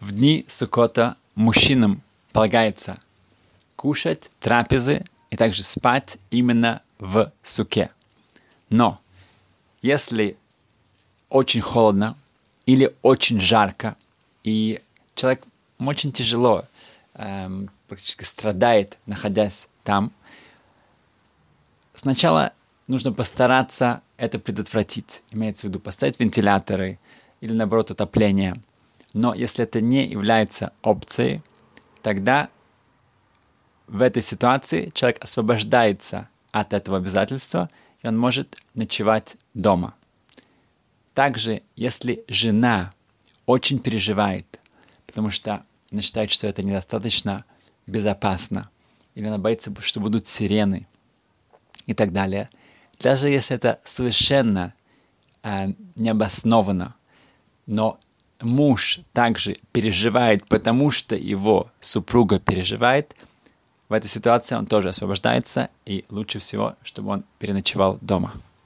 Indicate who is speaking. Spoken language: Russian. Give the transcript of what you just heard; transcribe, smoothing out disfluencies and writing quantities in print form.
Speaker 1: В дни Суккота мужчинам полагается кушать трапезы и также спать именно в суке. Но если очень холодно или очень жарко, и человек очень тяжело, практически страдает, находясь там, сначала нужно постараться это предотвратить. Имеется в виду поставить вентиляторы или, наоборот, отопление. Но если это не является опцией, тогда в этой ситуации человек освобождается от этого обязательства, и он может ночевать дома. Также, если жена очень переживает, потому что она считает, что это недостаточно безопасно, или она боится, что будут сирены и так далее, даже если это совершенно необоснованно, но муж также переживает, потому что его супруга переживает, в этой ситуации он тоже освобождается, и лучше всего, чтобы он переночевал дома.